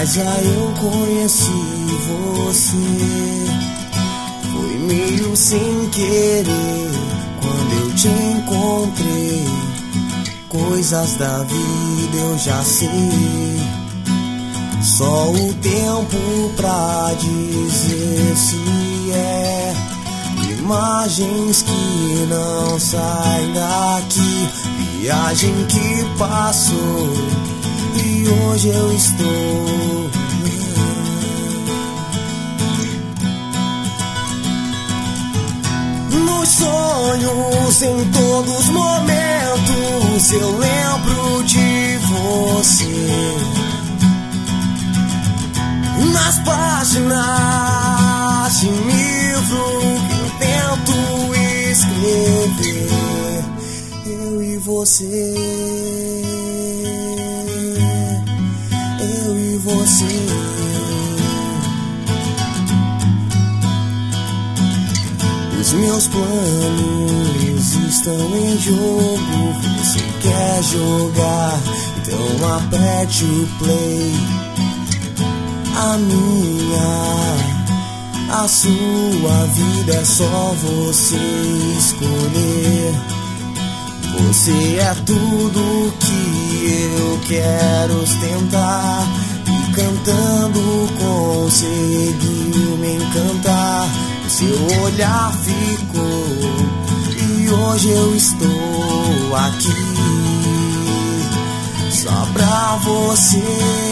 Mas aí eu conheci você. Foi meio sem querer quando eu te encontrei. Coisas da vida eu já sei. Só o tempo pra dizer se é. Imagens que não saem daqui. Viagem que passou e hoje eu estou. Nos sonhos, em todos os momentos, eu lembro de você. Nas páginas de um livro que eu tento escrever, eu e você, eu e você. Os meus planos estão em jogo. Você quer jogar, então aperte o play. A minha, a sua vida é só você escolher. Você é tudo que eu quero ostentar. E cantando conseguiu me encantar. O seu olhar ficou e hoje eu estou aqui só pra você.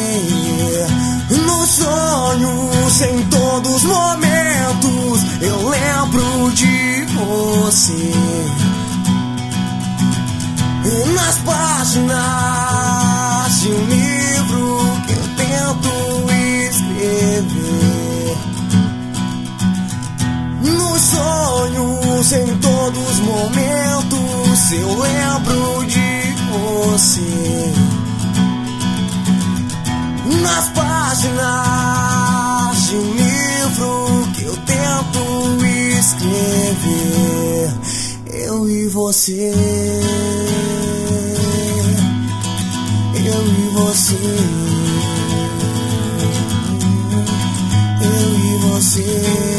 Nos sonhos, em todos os momentos, eu lembro de você. Nas páginas de um livro que eu tento escrever. Nos sonhos, em todos os momentos, eu lembro de você. Nas páginas de um livro que eu tento escrever, eu e você, eu e você, eu e você.